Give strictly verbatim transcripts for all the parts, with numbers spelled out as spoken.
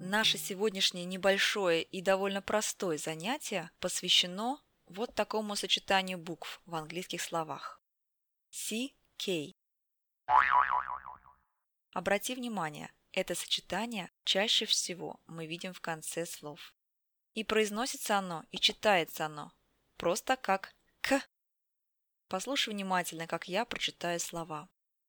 Наше сегодняшнее небольшое и довольно простое занятие посвящено вот такому сочетанию букв в английских словах. си кей. Обрати внимание, это сочетание чаще всего мы видим в конце слов. И произносится оно, и читается оно просто как «к». Послушай внимательно, как я прочитаю слова.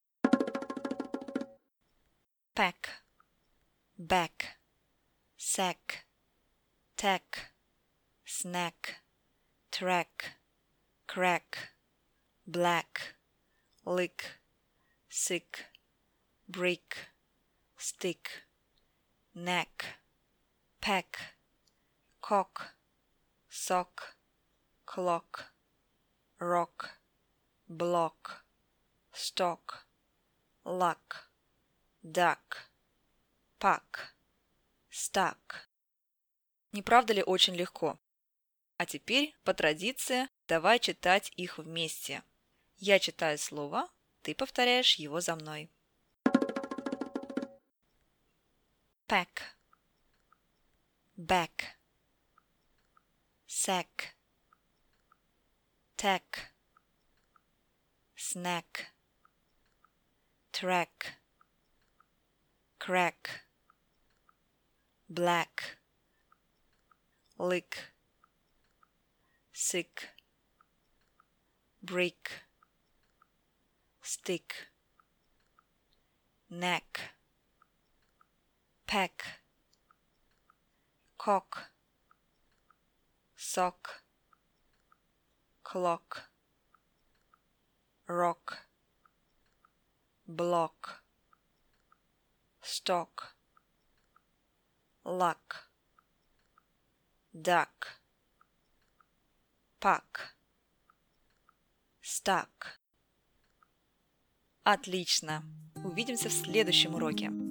Pack, back, sack, tack, snack, track, crack, black, lick, sick, brick, stick, neck, pack, cock, sock, clock, rock, block, stock, luck, duck, pack, stuck. Не правда ли очень легко? А теперь, по традиции, давай читать их вместе. Я читаю слово, ты повторяешь его за мной. Pack, back, sack, tack, snack, track, crack, black, lick, sick, brick, stick, neck, pack, cock, sock, clock, rock, block, stock, luck, duck, pack, stuck. Отлично! Увидимся в следующем уроке.